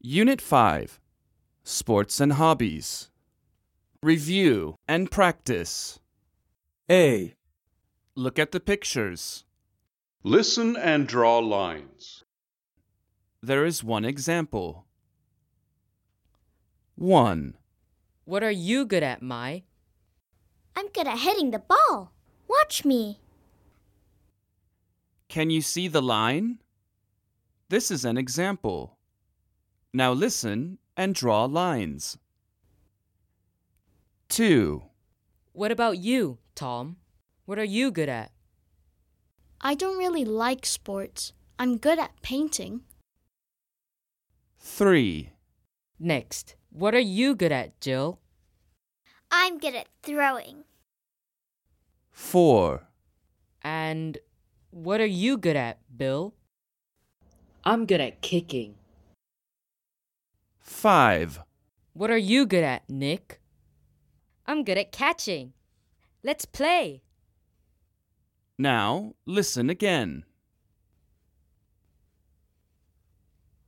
Unit 5, Sports and Hobbies. Review and practice. A. Look at the pictures. Listen and draw lines. There is one example. 1. What are you good at, Mai? I'm good at hitting the ball. Watch me. Can you see the line? This is an example. Now listen and draw lines. 2. What about you, Tom? What are you good at? I don't really like sports. I'm good at painting. 3. Next, what are you good at, Jill? I'm good at throwing. 4. And what are you good at, Bill? I'm good at kicking. 5. What are you good at, Nick? I'm good at catching. Let's play. Now listen again.